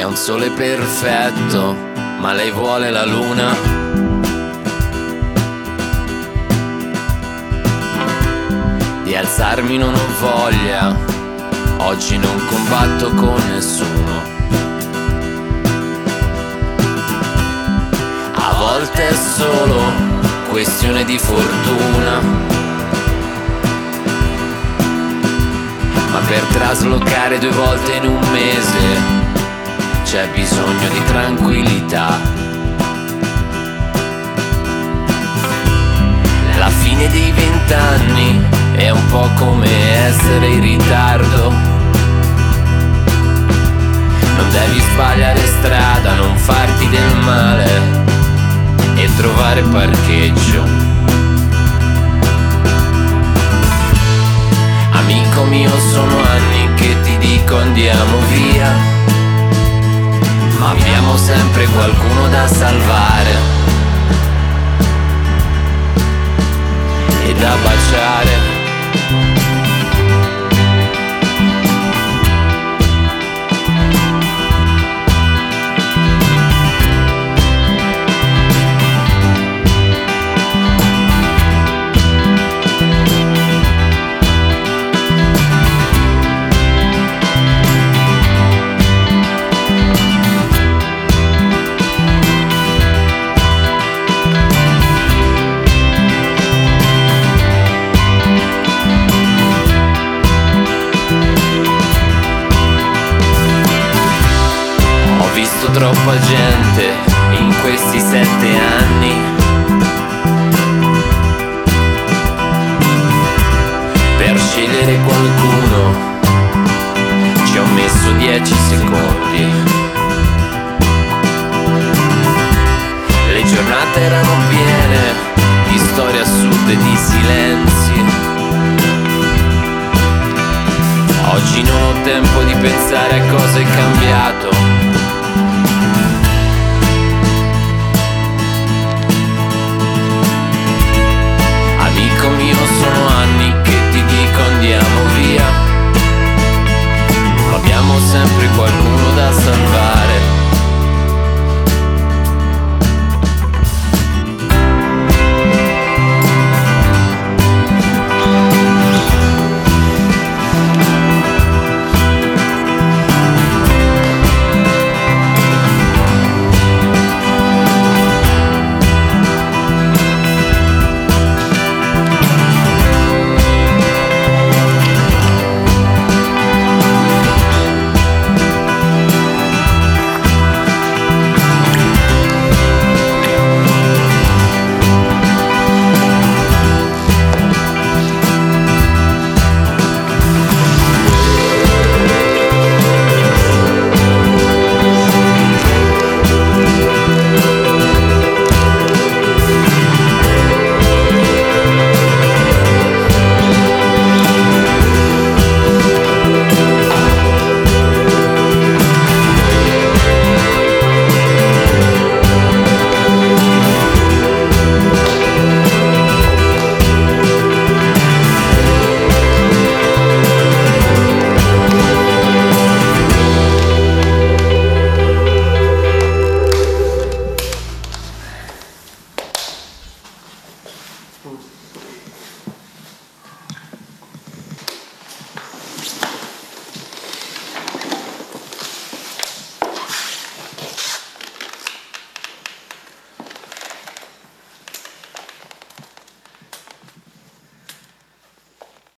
un sole perfetto, ma lei vuole la luna. Di alzarmi non ho voglia, oggi non combatto con nessuno. A volte è solo questione di fortuna, ma per traslocare 2 volte in un mese c'è bisogno di tranquillità. La fine dei 20 anni è un po' come essere in ritardo. Non devi sbagliare strada, non farti del male e trovare parcheggio. Amico mio, sono anni che ti dico andiamo via, ma abbiamo sempre qualcuno da salvare e da baciare. Troppa gente in questi 7 anni, per scegliere qualcuno ci ho messo 10 secondi. Le giornate erano piene di storie assurde, di silenzi. Oggi non ho tempo di pensare a cosa è cambiato,